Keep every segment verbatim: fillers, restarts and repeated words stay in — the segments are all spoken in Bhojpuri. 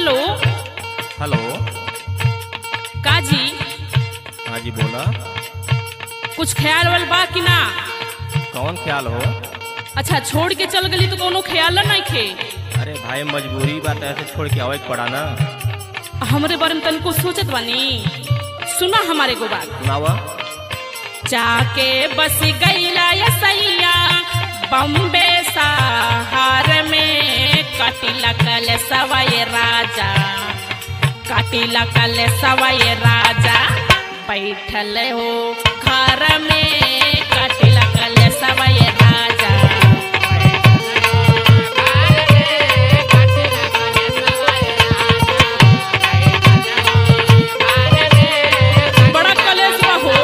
Hello hello. काजी हाँ जी बोला। कुछ ख्याल वाल बा कि ना? कौन ख्याल हो? अच्छा छोड़ के चल गली तो कोनो ख्याल नहीं खे? अरे भाई मजबूरी बात ऐसे छोड़ के आवे के पड़ा ना। हमरे बारे में तनको सोचत बानी। सुना हमारे को बात। सुनावा। जाके बस गईला या सैया बम्बे सहार में कटिला कल सवाए राजा कटिला कल सवाए राजा बैठल हो घर में कटिला कल सवाए राजा। बड़ा कलेश बा हो।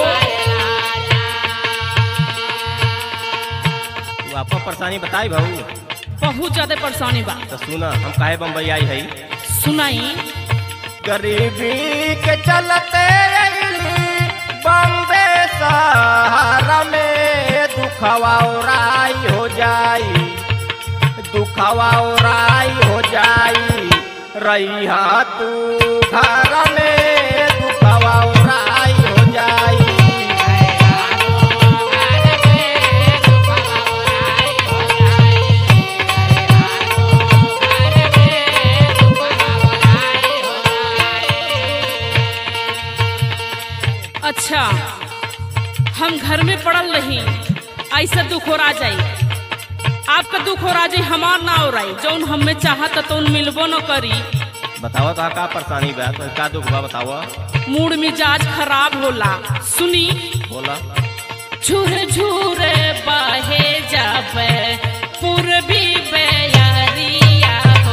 तू आपका परेशानी बताई भाऊ। बहुत ज्यादा परेशानी बा। तो सुना हम काहे बम्बई आई है। सुनाई। गरीबी के चलते बम्बे सहारा में दुखवा उराई हो जाई दुखवा उराई हो जाई रही तू घर में दुखवा उराई हो जाई। अच्छा हम घर में पड़ल रही ऐसा दुख हो रा जाई। आपका दुख हो रा जाई हमार ना हो रही। जौन हमें चाहत तो मिलबो न करी। बताओ तो का परेशानी बा तो का दुख बा बताओ। मूड मिजाज खराब होला। सुनी बोला। झूर झूर बहे जावे पूर्वी बयारिया हो।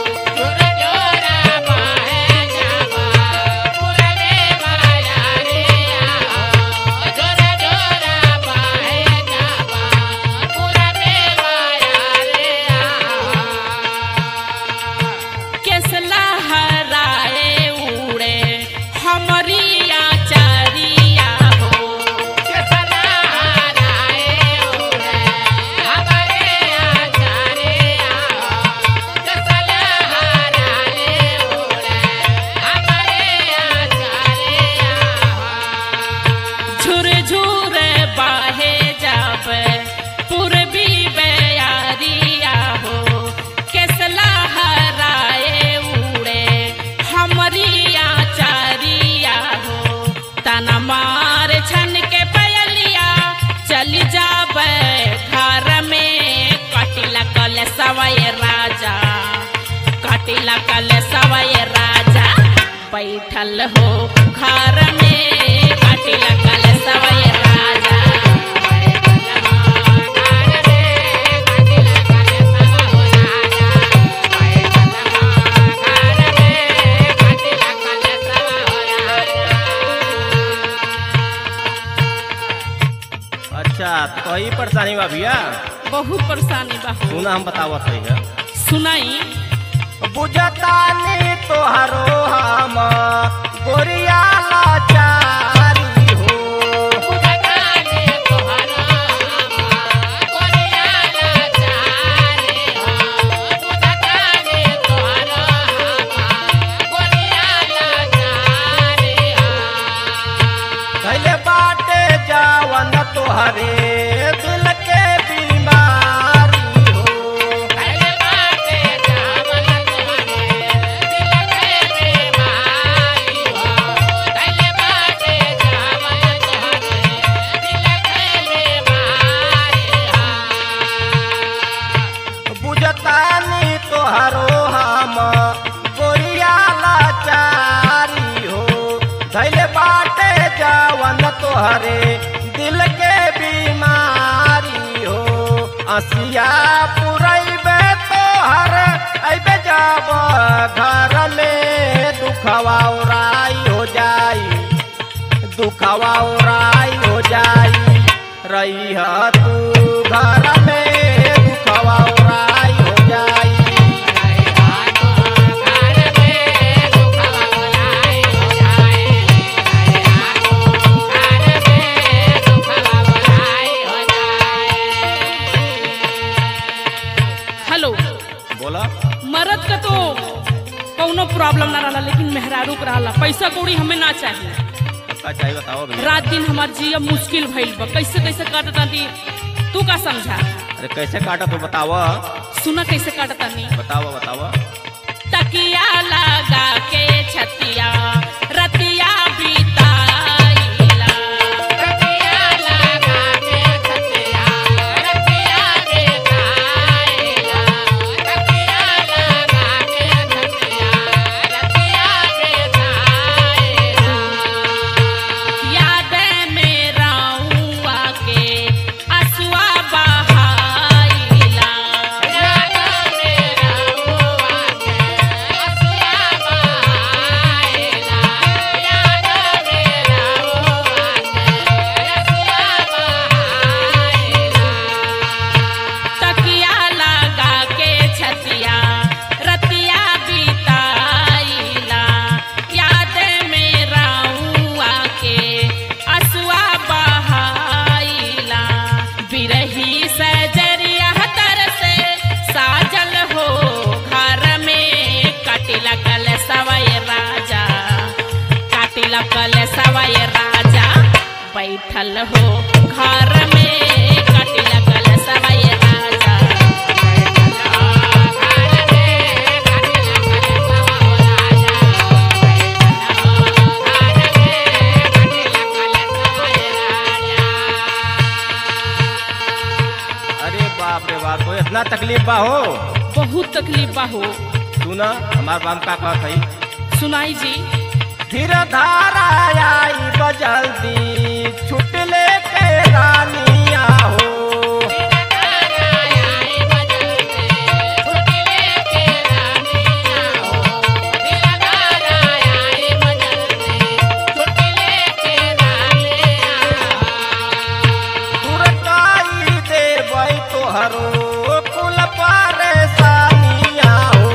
सवाए राजा कटिला कल सवाए राजा बैठल हो घर में कटिला कल सवाए राजा। अच्छा तो यही परेशानी बा भैया। बहुत परेशानी बा। सुना हम बतावा सही है। सुनाई। बुझतानी तोहरो हम गोरिया लाचारी हो। धैले बाटे जावन तोहरे दिल के बीमारी हो। बुझतानी तोहरो हम गोरिया लाचारी हो। धैले बाटे जावन तोहरे दिल के बीमारी हो। असिया पुरैबे तोहर अइबे जब घर में दुखवा उराई हो जाई दुखवा उराई हो जाई रही तू घर में दुखवा उराई हो जाई। हेलो बोला। मरद का तो कौनो प्रॉब्लम ना रहा, लेकिन मेहरारू के रहा। पैसा कौड़ी हमें ना चाहिए। क्या चाहिए बताओ भैया। रात दिन हमार जिया मुश्किल भइल बा, कैसे कैसे काटता दी तू का समझा। अरे कैसे काटा तू बतावा। सुना कैसे काटता नी। बतावा बतावा। तकिया लगा के छतिया रतिया बिताइला, तकिया लगा के छतिया रतिया बिताइला, तकिया लगा के छतिया रतिया बिताइला। याद मेरा हुआ के असुआ बहाइला, याद मेरा हुआ के असुआ बहाइला, याद मेरा हुआ के असुआ बहाइला। तकिया लगा के छतिया रतिया बिताइला, याद मेरा हुआ के असुआ बहाइला। बिरही सजरिया तर से साजल हो घर में, काटिला कल सवय राजा, काटिला कल सवय राजा, बैठल हो घर में, काटिला कल सवय राजा, बैठल हो घर में, काटिला कल सवय राजा, बैठल हो घर में, काटिला कल सवय राजा। अरे बाप रे बाप, तो इतना तकलीफ बा हो। बहुत तकलीफ बा हो। सुना हमार बाप का कहत है। सुनाई जी। धीर धारा आई बजल्दी छुटले के रानिया हो। तुरकाई देबै तोहरो कुल परेशानिया हो।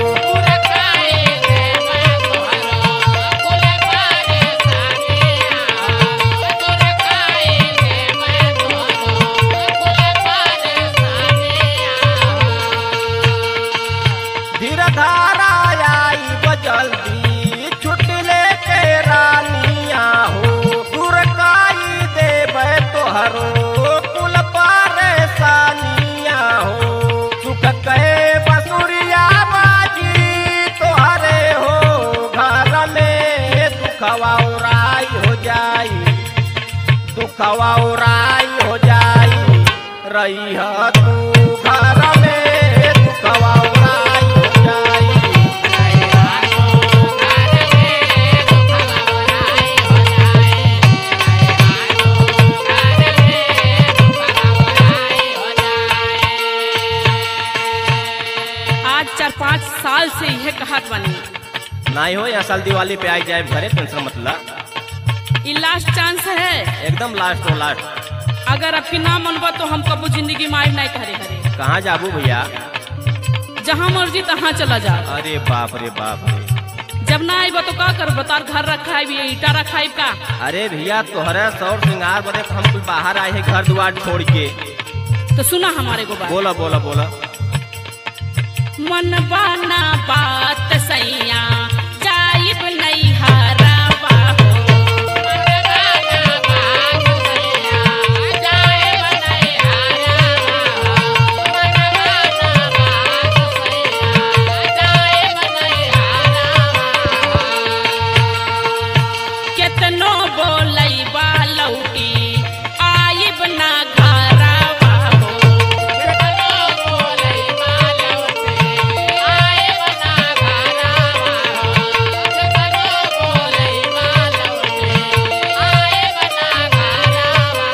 धीर धारा आई बजल्दी छुटले के रानिया हो। तुरकाई देबै तोहरो कुल परेशानिया हो। सुख के बसुरिया बाजी तोहरे हो घर में, दुखवा उराई हो जाई, दुखवा उराई हो जाई, रही है तू घर में, दुखवा उराई हो जाई, रही है तू घर में, दुखवा उराई हो जाई, रही है तू घर में, दुखवा उराई हो जाई। आज चार पाँच साल से यह कहत बनी। नहीं हो या साल दिवाली पे आई जाए घरे, टेंशन मतलब ये लास्ट चांस है। एकदम लास्ट हो लास्ट। अगर आपकी ना मनबा तो हम कबू जिंदगी में आइब नहीं करे करे। कहाँ जाबू भैया। जहाँ मर्जी तहाँ चला जा। अरे बाप रे बाप रे। जब ना आइबा तो का कर बता, घर रखा है ईटा रखा है का। अरे भैया तोहरे सौर श्रृंगार बदे हम कुछ बाहर आए हैं घर द्वार छोड़ के। तो सुना हमारे को बात। बोला बोला बोला। मन बाना बात सैया जाइब नहीं हरावा हो। केतनो बोलई बालौटी आइब ना घरावा हो। केतनो बोलई बालौटी आइब ना घरावा हो। केतनो बोलई बालौटी आइब ना घरावा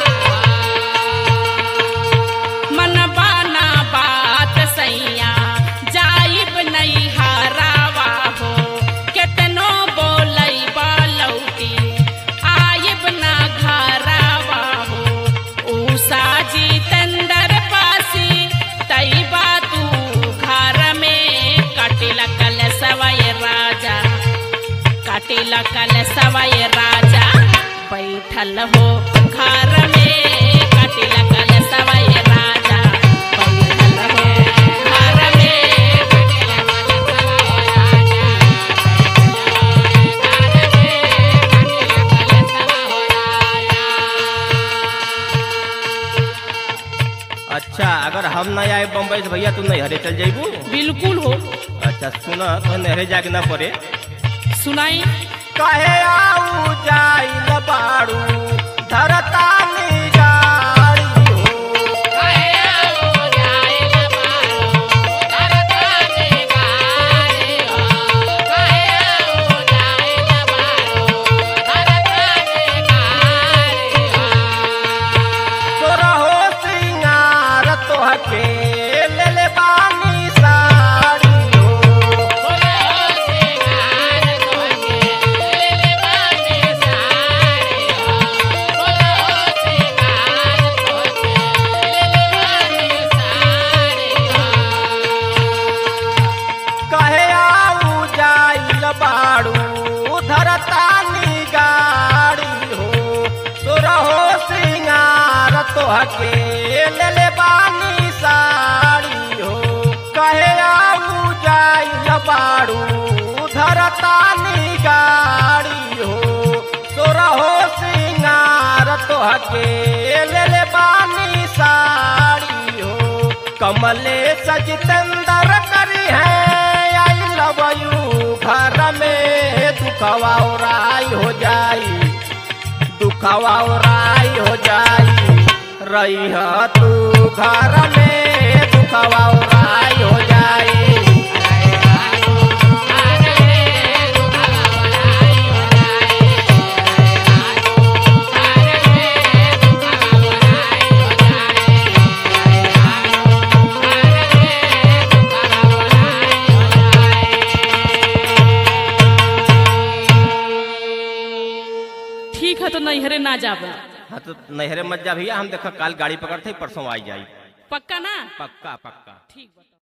हो। मन बाना बात सैया जाइब नहीं हरावा हो। केतनो बोलई बालौटी आइब ना घरावा हो। उषा जितेंद्र पासी तैबा तू घर में, काटिला कल सवय राजा, काटिला कल सवय राजा, बैठल हो घर में, काटिला कल सवय राजा, बैठल हो घर में, काटिला कल सवय राजा। हम नहीं आए बम्बई से भैया, तू नैहरे चल जाइबू। बिल्कुल हो। अच्छा सुना, तो नहरे जाके ना पड़े। सुनाई। कहे आऊ जाइल बाड़ू धरतानी गाड़ी हो, कहे आऊ जाइल बाड़ू धरतानी गाड़ी हो, कहे आऊ जाइल बाड़ू धरतानी गाड़ी हो। तोरा हो सिंगार तोहके ले ले बानी साड़ी हो, तोरा हो सिंगार तोहके ले ले बानी साड़ी हो, तोरा हो सिंगार तोहके ले ले बानी साड़ी हो। कहे आऊ जाइल बाड़ू धरतानी गाड़ी हो, तोरा हो सिंगार तोहके ले ले बानी साड़ी हो। कहे आऊ जाइल बाड़ू धरतानी गाड़ी हो, तोरा हो सिंगार तोहके ले ले बानी साड़ी हो। कमले सजितेंदर करी है आई लव यू, घर में दुखवा राई हो जाई, दुखवा राई हो जाई। रही तू घर में दुखवा राई हो जाई। ठीक है तो नैहरे ना जाबो। हाँ तो नहरे मत जा भैया, हम देखा काल गाड़ी पकड़ते परसों आई जाई। पक्का ना? पक्का पक्का। ठीक बता।